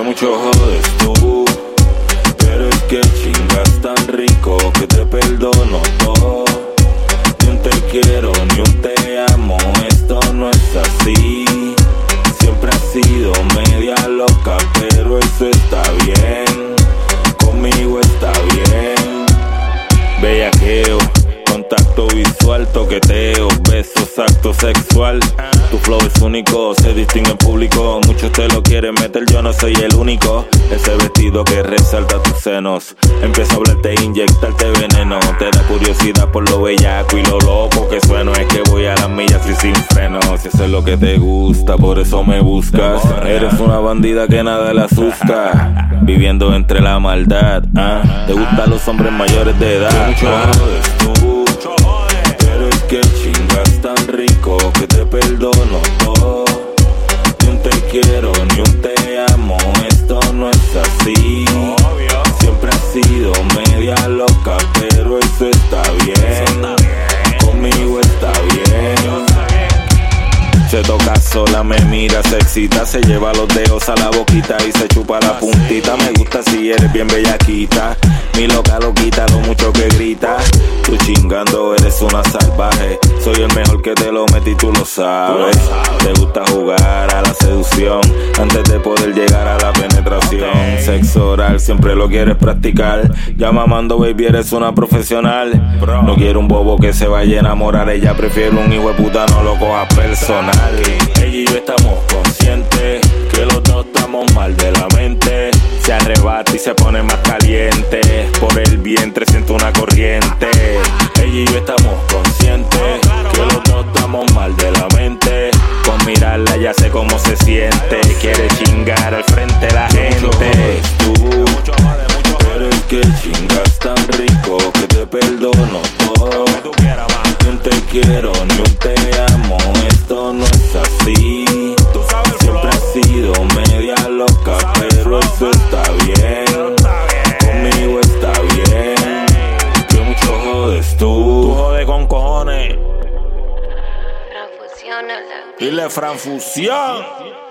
mucho jodes tú, pero es que chingas tan rico que te perdono todo. Ni un te quiero, ni un te amo, esto no es así. Siempre has sido media loca, pero eso está bien. Conmigo está bien. Bellaqueo, contacto visual, toqueteo, besos, acto sexual. Tu flow es único, se distingue en público. Muchos te lo quieren meter, yo no soy el único. Ese vestido que resalta tus senos. Empiezo a hablarte e inyectarte veneno. Te da curiosidad por lo bellaco y lo loco que sueno. Es que voy a las millas y sin frenos. Si eso es lo que te gusta, por eso me buscas. Eres una bandida que nada le asusta, viviendo entre la maldad. Te gustan los hombres mayores de edad. Mucho jodes tú, pero es que chingas tan rico que te perdono todo. Ni un te quiero, ni un te amo, esto no es así. Siempre has sido media loca, pero eso está bien. Conmigo está bien. Se toca sola, me mira, se excita, se lleva los dedos a la boquita y se chupa la puntita. Me gusta si eres bien bellaquita, mi loca lo quita lo mucho que grita. Tú chingando eres una salvaje, soy el mejor que te lo metí, tú lo sabes. Te gusta jugar a la seducción antes de poder llegar a la penetración. Sexo oral siempre lo quieres practicar, ya mamando baby eres una profesional. No quiero un bobo que se vaya a enamorar, ella prefiere un hijo de puta, no lo cojas personal. Ella y yo estamos conscientes que los dos estamos mal de la mente. Se arrebata y se pone más caliente, por el vientre siento una corriente. Ella y yo estamos conscientes que los dos estamos mal de la mente. Con mirarla ya sé cómo se siente, quiere chingar al frente de la gente. Tú, pero es que chingas tan rico que te perdono todo. Ni un te quiero, ni un te amo, esto no es así. Siempre has sido media loca, pero eso está bien. Conmigo está bien. Que mucho jodes tú. Tú jodes con cojones. Franfusión. Dile Franfusión.